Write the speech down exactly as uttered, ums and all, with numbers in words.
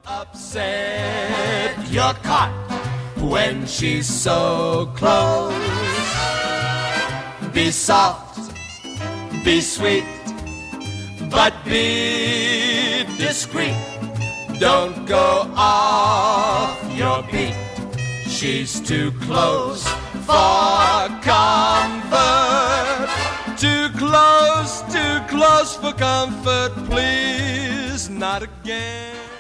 Upset your cot when she's so close. Be soft, be sweet, but be discreet. Don't go off your beat. She's too close for comfort. Too close, too close for comfort. Please, not again.